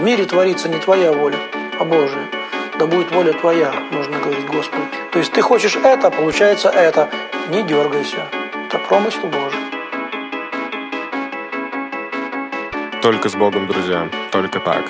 В мире творится не твоя воля, а Божия. Да будет воля твоя, нужно говорить Господу. То есть ты хочешь это, получается это. Не дергайся. Это промысел Божий. Только с Богом, друзья. Только так.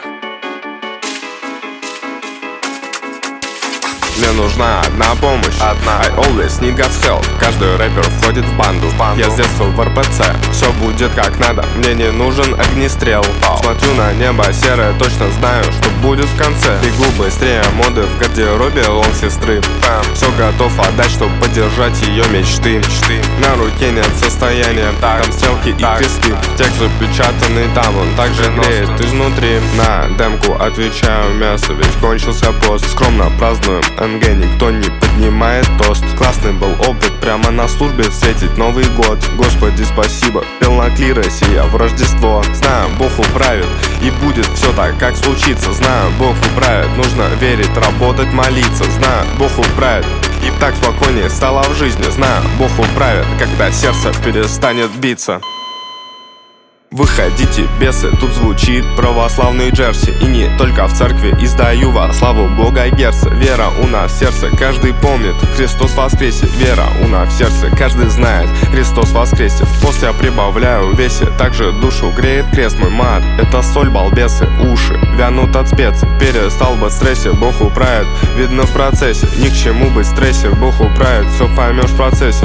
Мне нужна одна помощь. I always need God's help. Каждый рэпер входит в банду. Я с детства в РПЦ. Все будет как надо. Мне не нужен огнестрел. Смотрю на небо серое, точно знаю, что будет в конце. Бегу быстрее моды в гардеробе лонг сестры. Все готов отдать, чтобы поддержать ее мечты. На руке нет состояния, там стрелки и кресты. Текст запечатанный там, он также греет изнутри. На демку отвечаю мясо, ведь кончился пост. Скромно празднуем НГ, никто не поднимает тост. Классный был опыт, прямо на службе встретить Новый год. Господи, спасибо, пел на клиросе я в Рождество. Знаю, Бог управит, и будет все так, как случится. Знаю, Бог управит, нужно верить, работать, молиться. Знаю, Бог управит, и так спокойнее стало в жизни. Знаю, Бог управит, когда сердце перестанет биться. Выходите, бесы, тут звучит православный Джерси. И не только в церкви издаю во славу Бога Герца. Вера у нас в сердце, каждый помнит, Христос воскресе. Вера у нас в сердце, каждый знает, Христос воскресе. В пост я прибавляю в весе, также душу греет крест мой мат. Это соль, балбесы, уши вянут от специй. Перестал быть в стрессе, Бог управит, видно в процессе. Ни к чему быть в стрессе, Бог управит, все поймешь в процессе.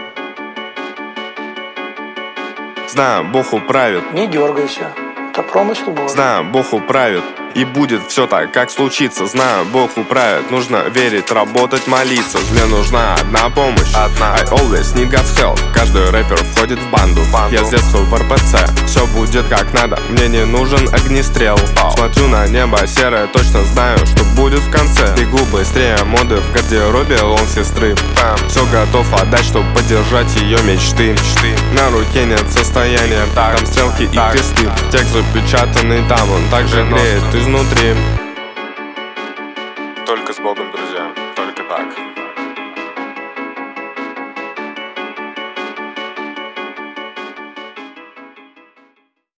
Знаю, Бог управит. Не дергайся. Это промысел Божий. Знаю, Бог управит, и будет все так, как случится. Знаю, Бог управит, нужно верить, работать, молиться. Мне нужна одна помощь. I always need God's help. Каждый рэпер входит в банду. Я с детства в РПЦ. Все будет как надо, мне не нужен огнестрел. Смотрю на небо серое, точно знаю, что будет в конце. Бегу быстрее моды в гардеробе лонг сестры. Все готов отдать, чтобы поддержать ее мечты. На руке нет состояния, там стрелки и кресты. Текст запечатанный там, он также греет изнутри. Только с Богом, друзья, только так.